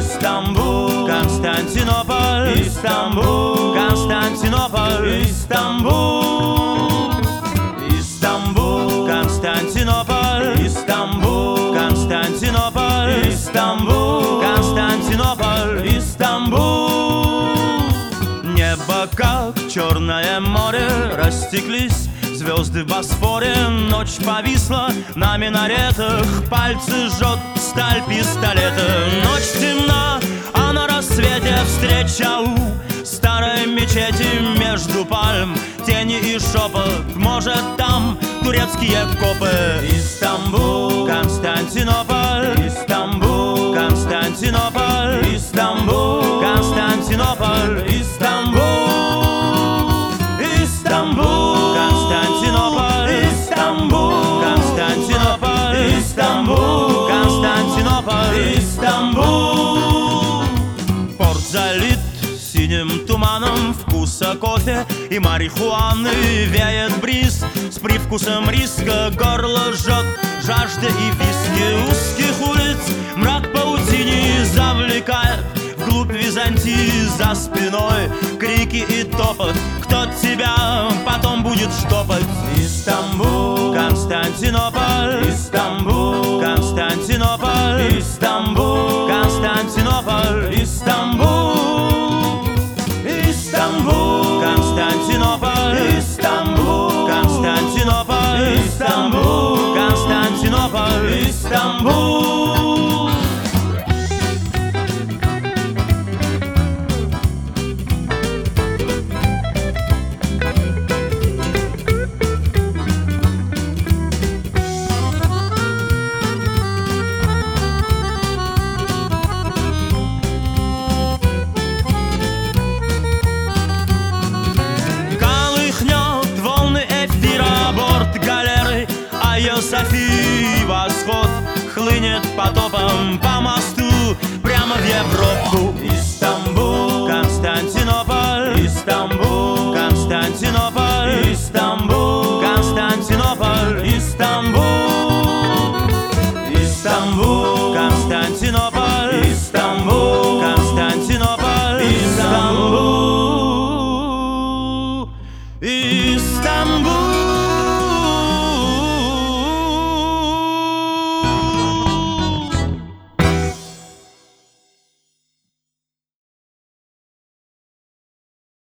Истамбул, Константинополь, Истамбул, Константинополь, Истамбул, Истамбул, Константинополь, Истамбул, Константинополь, Истамбул, Константинополь, Истамбул. Небо как черное море, растеклись звезды в Босфоре. Ночь повисла на минаретах, пальцы жжет сталь пистолета. Ночь темна, а на рассвете встреча у старой мечети между пальм. Тени и шепот, может там турецкие копы. Истамбул, Константинополь, Истамбул, Константинополь, Истамбул, Константинополь, Истамбул, Истамбул, Константинополь, Истамбул, Константинополь, Истамбул, Константинополь, Истамбул. Порт залит синим туманом вкуса кофе и марихуаны. Веет бриз с привкусом риска, горло жжет жажда и виски. Узких улиц мрак паутини завлекает вглубь Византии. За спиной крики и топот, кто тебя потом будет штопать. Истамбул, Константинополь, Истамбул, Константинополь, Истамбул, Константинополь, Истамбул, Истамбул, Константинополь, Истамбул, Константинополь, Истамбул, Константинополь, Истамбул. Софии восход хлынет потопом по мосту прямо в Европу. Истамбул, Константинополь, Истамбул, Константинополь, Истамбул, Константинополь, Истамбул, Истамбул, Константинополь, Истамбул, Константинополь, Истамбул, Истамбул.